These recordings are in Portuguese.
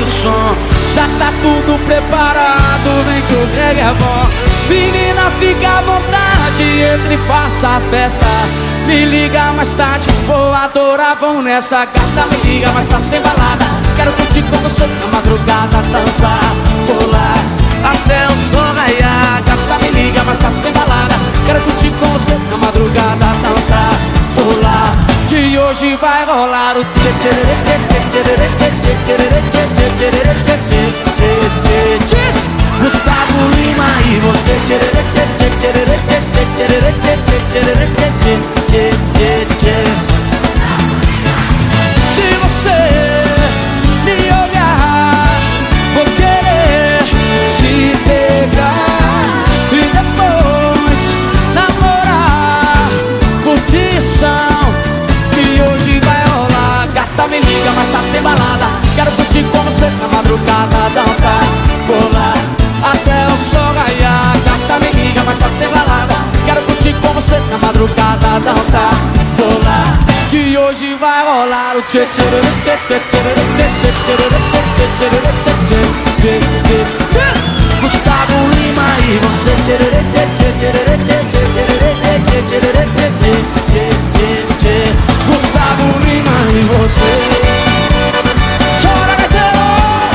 som. Já tá tudo preparado, vem que o Greg é bom. Menina, fica à vontade, entre e faça a festa. Me liga mais tarde, vou adorar, vamos nessa. Gata, me liga mais tarde, tem balada. Quero curtir com você na madrugada, dançar, pular até o sol raiar. Gata, me liga mais tarde, tem balada. Quero curtir com você na madrugada, dançar, pular, que hoje vai rolar o tchê tchê tchê tchê tchê tchê tchê tchê tchê tchê tchê. Gustavo Lima e você tchê tchê tchê tchê tchê tchê tchê tchê tchê tchê. Se você me olhar, vou querer te pegar e depois namorar. Curtição que hoje vai rolar. Gata, me liga, mais tarde tem balada. Quero curtir com você na madrugada, dançar, pular até o sol raiar. Gata, me liga, mais tarde tem balada. Quero curtir com você na madrugada, dançar, pular, que hoje vai rolar o tchê tchê tchê tchê tchê tchê tchê tchê tchê tchê. Gustavo Lima e você tchê tchê tchê tchê tchê tchê tchê tchê tchê tchê. Gustavo Lima e você. Chora, gaiteiro!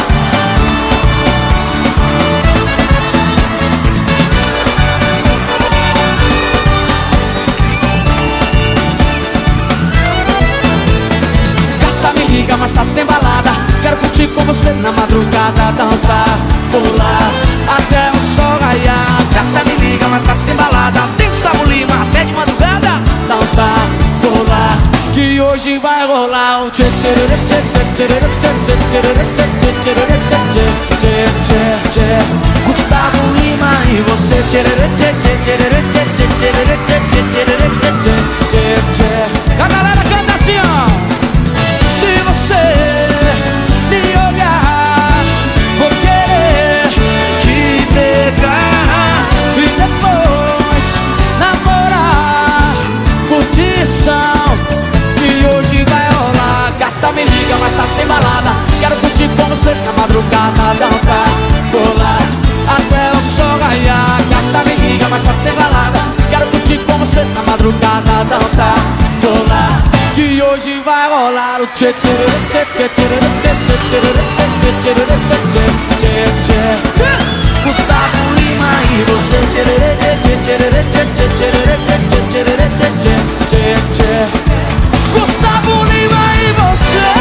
Liga, mais tarde tem balada. Quero curtir com você na madrugada, dançar, pular até o sol raiar. Gata, me liga, mais tarde tem balada. Tem Gustavo Lima até de madrugada, dançar, pular, que hoje vai rolar o tchê tchê tchê tchê tchê tchê tchê tchê tchê tchê. Gustavo Lima e você tchê tchê tchê tchê tchê tchê tchê tchê. A galera canta assim, ó. Se você me olhar, vou querer te pegar e depois namorar. Curtição que hoje vai rolar. Gata, me liga, mais tarde tem balada. Quero curtir com você na madrugada, dançar, pular até o sol raiar. Gata, me liga, mais tarde tem balada. Quero curtir com você na madrugada, dançar, pular, que hoje vai rolar o tchê tchê tchê tchê tchê tchê tchê tchê tchê. Gustavo Lima e você tchê tchê tchê tchê tchê tchê tchê. Gustavo Lima e você.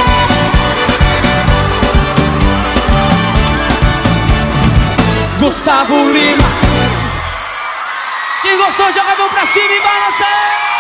Gustavo Lima. Quem gostou, joga a mão pra cima e balança.